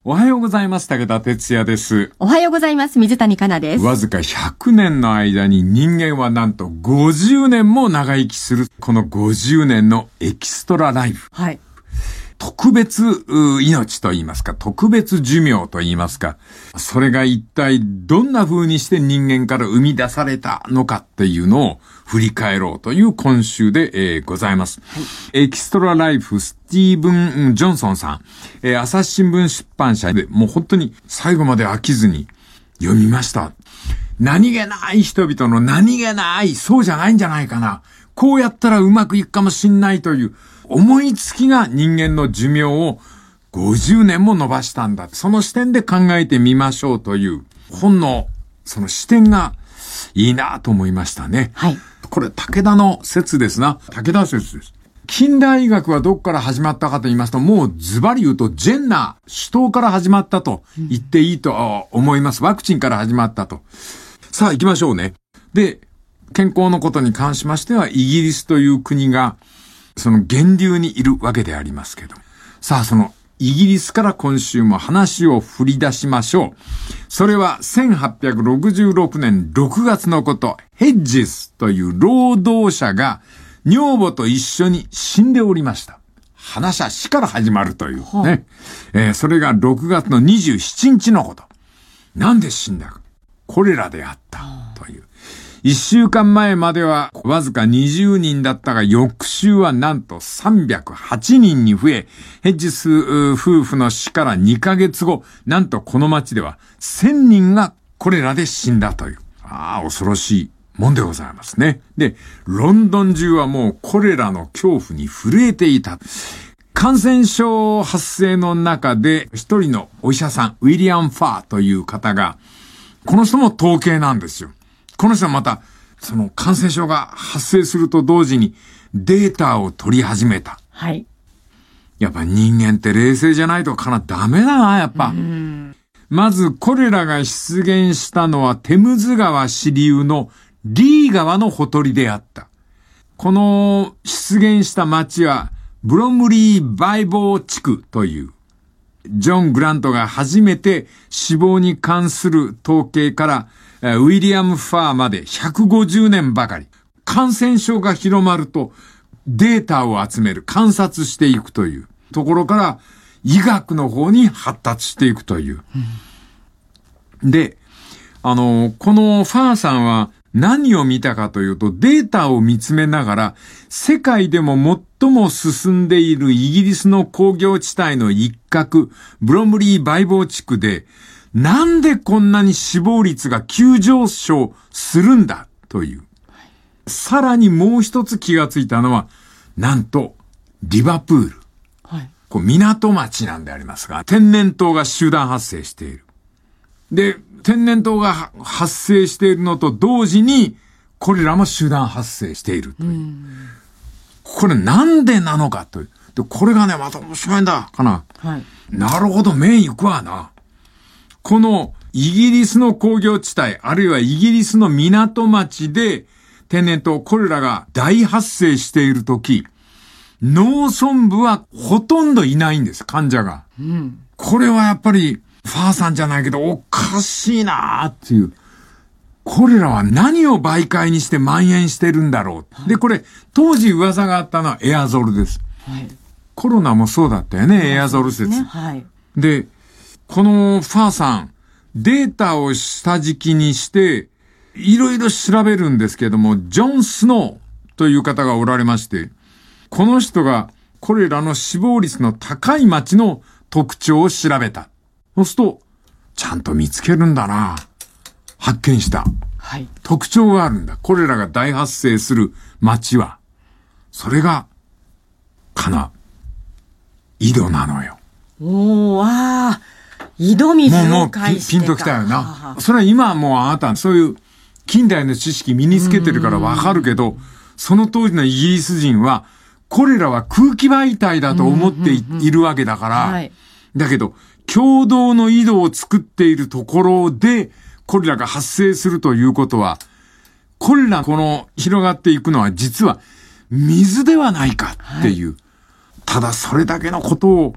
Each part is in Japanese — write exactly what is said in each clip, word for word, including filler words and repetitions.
おはようございます。武田哲也です。 おはようございます。水谷香奈です。 わずかひゃくねんの間に人間はなんとごじゅうねんも長生きする。このごじゅうねんのエキストラライフ。 はい。 特別命と言いますか、特別寿命と言いますか、それが一体どんな風にして人間から生み出されたのかっていうのを振り返ろうという今週で、えー、ございます、はい。エキストラライフスティーブン・ジョンソンさん、えー、朝日新聞出版社でもう本当に最後まで飽きずに読みました。何気ない人々の何気ない、そうじゃないんじゃないかな。こうやったらうまくいくかもしんないという思いつきが人間の寿命をごじゅうねんも伸ばしたんだ。その視点で考えてみましょうという本のその視点がいいなと思いましたね。 はい。 これ武田の説ですな。武田説です。近代医学はどこから始まったかと言いますと、もうズバリ言うとジェンナー、首都から始まったと言っていいと思います。ワクチンから始まったと。さあ行きましょうね。で、健康のことに関しましてはイギリスという国がその源流にいるわけでありますけど。さあそのイギリスから今週も話を振り出しましょう。それはせんはっぴゃくろくじゅうろくねんろくがつのこと、ヘッジスという労働者が女房と一緒に死んでおりました。話は死から始まるというね。はあえー、それがろくがつのにじゅうしちにちのこと。なんで死んだか。コレラであったという。一週間前まではわずかにじゅうにんだったが、翌週はなんとさんびゃくはちにんに増え、ヘッジス夫婦の死からにかげつご、なんとこの町ではせんにんがコレラで死んだという。ああ、恐ろしいもんでございますね。で、ロンドン中はもうコレラの恐怖に震えていた。感染症発生の中で一人のお医者さん、ウィリアム・ファーという方が、この人も統計なんですよ。この人はまた、その感染症が発生すると同時にデータを取り始めた。 はい。 やっぱ人間って冷静じゃないとかなダメだな、やっぱ。まずコレラが出現したのはテムズ川支流のリー川のほとりであった。この出現した町はブロムリーバイボー地区という。ジョン・グラントが初めて死亡に関する統計からウィリアム・ファーまでひゃくごじゅうねんばかり。感染症が広まるとデータを集める、観察していくというところから医学の方に発達していくという。うん、で、あの、このファーさんは何を見たかというと、データを見つめながら世界でも最も進んでいるイギリスの工業地帯の一角、ブロムリーバイボー地区でなんでこんなに死亡率が急上昇するんだという。さらにもう一つ気がついたのは、なんとリバプール。はい、こう港町なんでありますが、天然痘が集団発生している。で、天然痘が発生しているのと同時に、コレラも集団発生しているという。うこれなんでなのかという。で、これがね、また面白いんだ、かな。はい、なるほど、目いくわな。このイギリスの工業地帯、あるいはイギリスの港町で天然痘コレラが大発生しているとき、農村部はほとんどいないんです、患者が。うん、これはやっぱりファーさんじゃないけどおかしいなーっていう。コレラは何を媒介にして蔓延してるんだろう。はい、で、これ当時噂があったのはエアゾルです。はい、コロナもそうだったよね、エアゾル説。ねはい、で、このファーさん、データを下敷きにして、いろいろ調べるんですけども、ジョン・スノーという方がおられまして、この人がコレラの死亡率の高い町の特徴を調べた。そうすると、ちゃんと見つけるんだな。発見した。はい。特徴があるんだ。コレラが大発生する町は。それが、かな、井戸なのよ。 おー、わー。井戸水を介してもうもうピンときたよな。ははそれは今はもうあなたそういう近代の知識身につけてるからわかるけど、その当時のイギリス人はコレラは空気媒体だと思って い,、うんうんうん、いるわけだから、はい、だけど共同の井戸を作っているところでコレラが発生するということは、コレラこの広がっていくのは実は水ではないかっていう、はい、ただそれだけのことを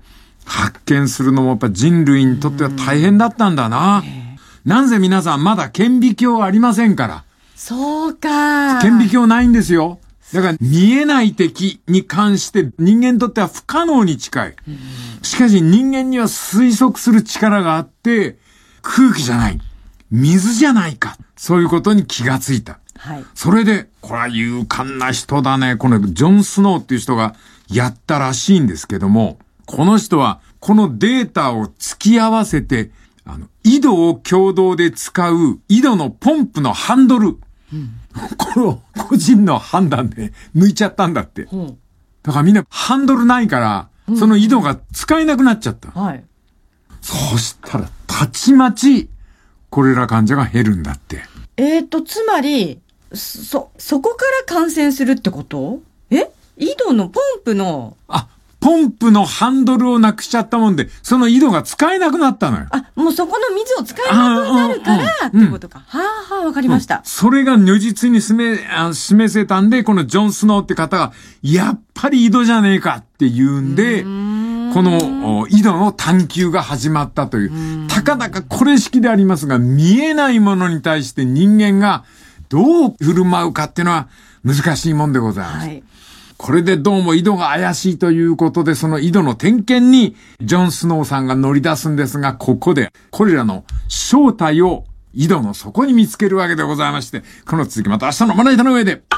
発見するのもやっぱ人類にとっては大変だったんだな。なんせ皆さんまだ顕微鏡ありませんから。 そうか。 顕微鏡ないんですよ。だから見えない敵に関して人間にとっては不可能に近い。しかし人間には推測する力があって、空気じゃない、水じゃないか。そういうことに気がついた。 はい。 それで、これは勇敢な人だね。このジョン・スノーっていう人がやったらしいんですけども、この人はこのデータを突き合わせて、あの、井戸を共同で使う井戸のポンプのハンドル。うん、これを個人の判断で抜いちゃったんだって。うん、だからみんなハンドルないから、うん、その井戸が使えなくなっちゃった。はい。そしたら、たちまち、コレラ患者が減るんだって。 えーと、つまり、そ、そこから感染するってこと？え？井戸のポンプの。 あ、ポンプのハンドルをなくしちゃったもんで、その井戸が使えなくなったのよ。 あ、もうそこの水を使えなくなるから、ってことか。はあはあ、わかりました。うん、 それが如実に示示せたんで、このジョン・スノーって方が、やっぱり井戸じゃねえかって言うんで、んこの井戸の探求が始まったという、たかだかこれ式でありますが、見えないものに対して人間がどう振る舞うかっていうのは難しいもんでございます。はい、これでどうも井戸が怪しいということで、その井戸の点検にジョン・スノーさんが乗り出すんですが、ここでこれらの正体を井戸の底に見つけるわけでございまして、この続きまた明日のまな板の上で。